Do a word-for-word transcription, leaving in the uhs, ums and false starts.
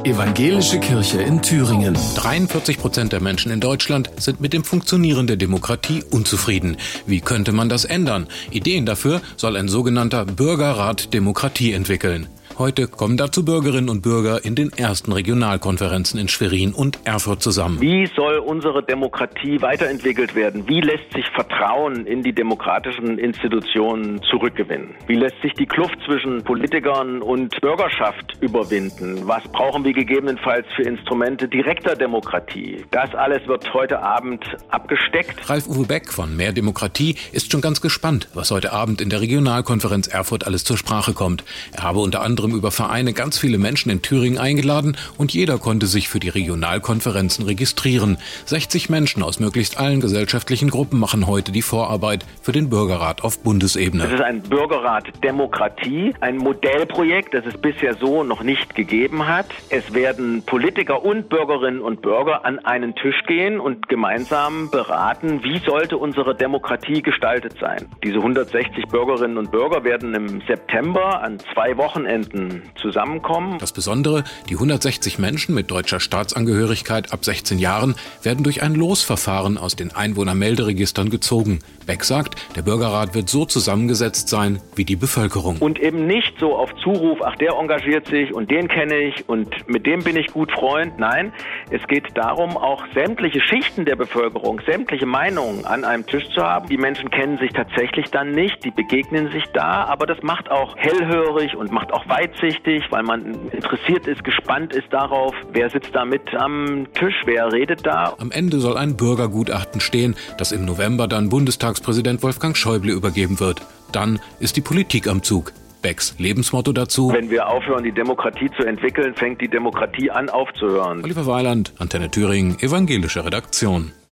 Evangelische Kirche in Thüringen. dreiundvierzig Prozent der Menschen in Deutschland sind mit dem Funktionieren der Demokratie unzufrieden. Wie könnte man das ändern? Ideen dafür soll ein sogenannter Bürgerrat Demokratie entwickeln. Heute kommen dazu Bürgerinnen und Bürger in den ersten Regionalkonferenzen in Schwerin und Erfurt zusammen. Wie soll unsere Demokratie weiterentwickelt werden? Wie lässt sich Vertrauen in die demokratischen Institutionen zurückgewinnen? Wie lässt sich die Kluft zwischen Politikern und Bürgerschaft überwinden? Was brauchen wir gegebenenfalls für Instrumente direkter Demokratie? Das alles wird heute Abend abgesteckt. Ralf-Uwe Beck von Mehr Demokratie ist schon ganz gespannt, was heute Abend in der Regionalkonferenz Erfurt alles zur Sprache kommt. Er habe unter anderem über Vereine ganz viele Menschen in Thüringen eingeladen und jeder konnte sich für die Regionalkonferenzen registrieren. sechzig Menschen aus möglichst allen gesellschaftlichen Gruppen machen heute die Vorarbeit für den Bürgerrat auf Bundesebene. Es ist ein Bürgerrat Demokratie, ein Modellprojekt, das es bisher so noch nicht gegeben hat. Es werden Politiker und Bürgerinnen und Bürger an einen Tisch gehen und gemeinsam beraten, wie sollte unsere Demokratie gestaltet sein. Diese hundertsechzig Bürgerinnen und Bürger werden im September an zwei Wochenenden zusammenkommen. Das Besondere, die hundertsechzig Menschen mit deutscher Staatsangehörigkeit ab sechzehn Jahren werden durch ein Losverfahren aus den Einwohnermelderegistern gezogen. Beck sagt, der Bürgerrat wird so zusammengesetzt sein wie die Bevölkerung. Und eben nicht so auf Zuruf, ach, der engagiert sich und den kenne ich und mit dem bin ich gut Freund. Nein, es geht darum, auch sämtliche Schichten der Bevölkerung, sämtliche Meinungen an einem Tisch zu haben. Die Menschen kennen sich tatsächlich dann nicht, die begegnen sich da, aber das macht auch hellhörig und macht auch weitsichtig, weil man interessiert ist, gespannt ist darauf, wer sitzt da mit am Tisch, wer redet da. Am Ende soll ein Bürgergutachten stehen, das im November dann Bundestagspräsident Wolfgang Schäuble übergeben wird. Dann ist die Politik am Zug. Becks Lebensmotto dazu: Wenn wir aufhören, die Demokratie zu entwickeln, fängt die Demokratie an aufzuhören. Oliver Weiland, Antenne Thüringen, evangelische Redaktion.